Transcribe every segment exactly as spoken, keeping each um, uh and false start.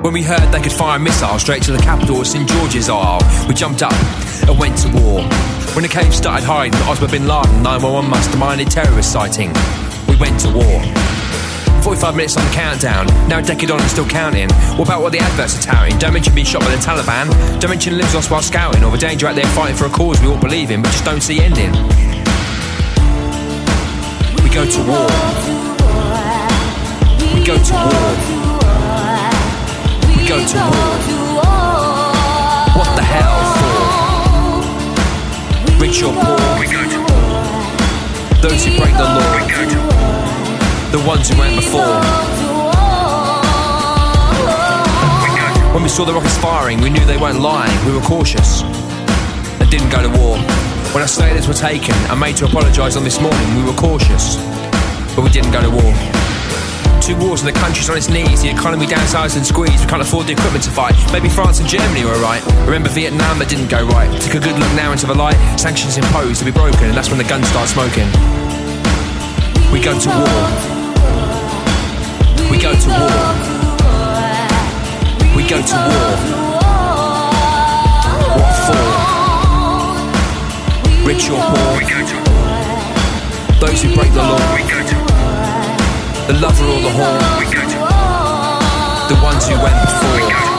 When we heard they could fire a missile straight to the capital of Saint George's Isle, we jumped up and went to war. When the cave started hiding, Osama bin Laden nine one one masterminded terrorist sighting. We went to war. forty-five minutes on the countdown, now a decade on and still counting. What about what the adverts are touting? Don't mention being shot by the Taliban. Don't mention lives lost while scouting, or the danger out there fighting for a cause we all believe in but just don't see ending. We go to war. We go to war. We go to war. What the hell for? Rich or poor, we go to war. Those who break the law, we go to war. The ones who went before. When we saw the rockets firing, we knew they weren't lying. We were cautious and didn't go to war. When our sailors were taken and made to apologise on this morning, we were cautious, but we didn't go to war. Two wars and the country's on its knees, the economy downsized and squeezed, we can't afford the equipment to fight. Maybe France and Germany were right. Remember Vietnam, that didn't go right. Took a good look now into the light. Sanctions imposed to be broken, and that's when the guns start smoking. We go to war. We go to war. We go to war. What for? Rich or poor, we go to war. Those who break the law, we go to war. The lover or the whore, we go to war. The ones who went before, we go to war.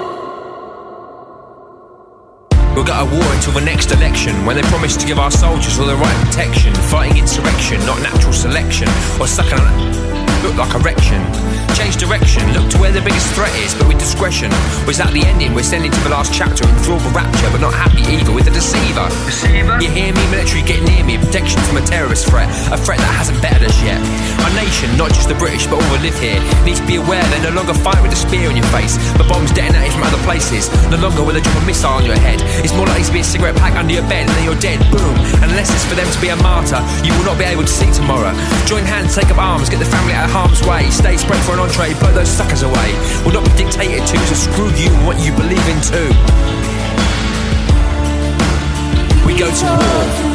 We'll go to war until the next election, when they promise to give our soldiers all the right protection, fighting insurrection, not natural selection, or sucking on look like erection. Change direction, look to where the biggest threat is, but with discretion. Was that the ending? We're sending to the last chapter, enthralled with rapture, but not happy either, with the deceiver. Deceiver? You hear me? Military get near me, protection from a terrorist threat, a threat that hasn't bettered us yet. Our nation, not just the British, but all who live here, needs to be aware they no longer fight with a spear in your face, the bombs detonated from other places. No longer will they drop a missile on your head. It's more likely to be a cigarette pack under your bed, and then you're dead. Boom. Unless it's for them to be a martyr, you will not be able to see tomorrow. Join hands, take up arms, get the family out of harm's way. Stage spread for an entree, blow those suckers away. Will not be dictated to, so screw you and what you believe in too. We go to war.